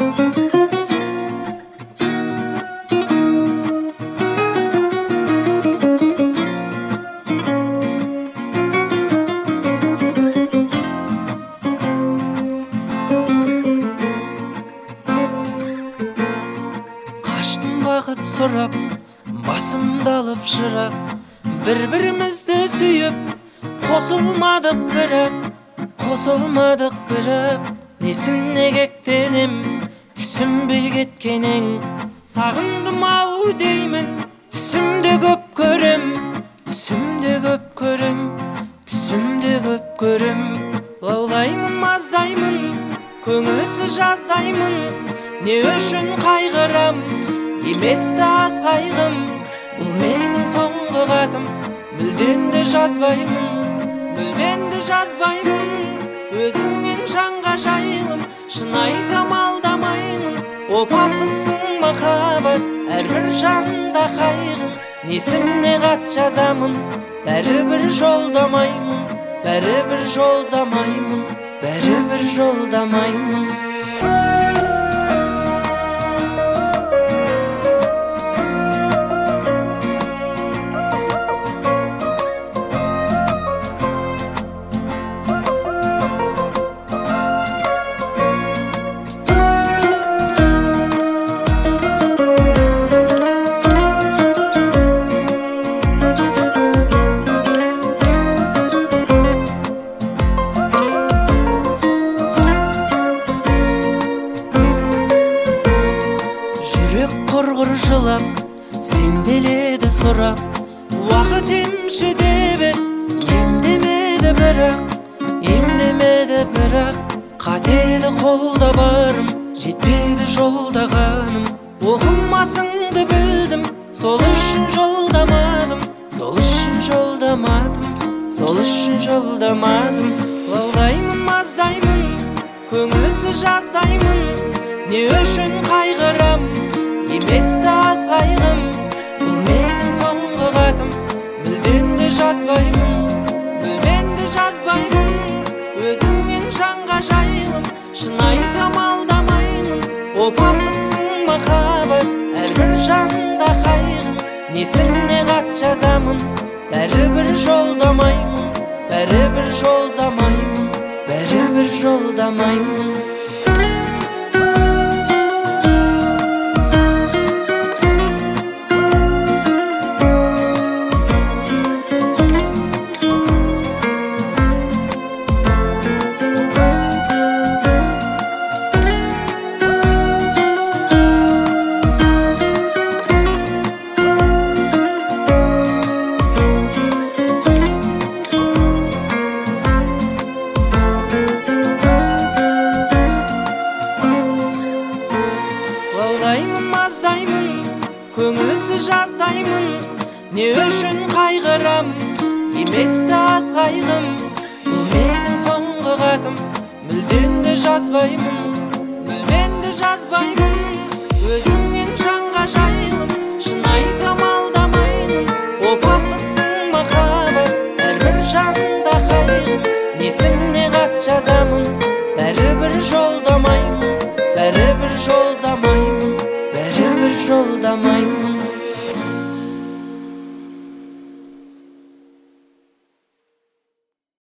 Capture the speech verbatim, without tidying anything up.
бақыт сұрап, басымды алып жырап, бір-бірімізді сүйіп, қосылмадық бірақ, қосылмадық бірақ. Несіне кектенем, түсінбей кеткенің, сағындым ау деймін, түсімде көп көрем, түсімде көп көрем, түсімде көп көрем. Лаулаймын, маздаймын, көңілсіз жаздаймын, не үшін қайғырам, еместі аз қайғым. Бұл менің соңғы хатым, мүлден де жазбаймын, мүлден де жазбаймын. Өзіңнен жанға жайылым, шын айтам алдамаймын. Опасызсың махаббат, әрбір жанда қайғым. Несіне хат жазамын, бәрібір жолдамаймын, бәрібір жолдамаймын, бәрібір жолдамаймын. Жүрек құрғыр жылап, сенделеді сұрап, уақыт емші деп ед, емдемеді бірақ, емдемеді бірақ. Қатеді қолда барым, жетпеді жолдағаным. Оқымасыңды білдім, сол үшін жолдамадым, сол үшін жолдамадым, сол үшін жолдамадым. Лаулаймын, маздаймын, көңілсіз жаздаймын, не үшін қайғырам, еместі аз қайғым. Бұл менің соңғы хатым, мүлден де жазбаймын, мүлден де жазбаймын. Өзіңнен жанға жайылым, шын айтам алдамаймын. Опасызсың махаббат, әрбір жанда қайғым. Несіне хат жазамын, бәрібір жолдамаймын, бәрібір жолдамаймын, бәрібір жолдамаймын. Лаулаймын, маздаймын, көңілсіз жаздаймын, не үшін қайғырам, еместі аз қайғым. Бұл менің соңғы хатым, мүлден де жазбаймын, мүлден де жазбаймын. Өзіңнен жанға жайылым, шын айтам алдамаймын. Опасызсың махаббат, әрбір жанда қайғым. Несіне хат жазамын, бәрібір жолдамаймын, бәрібір жолдамаймын.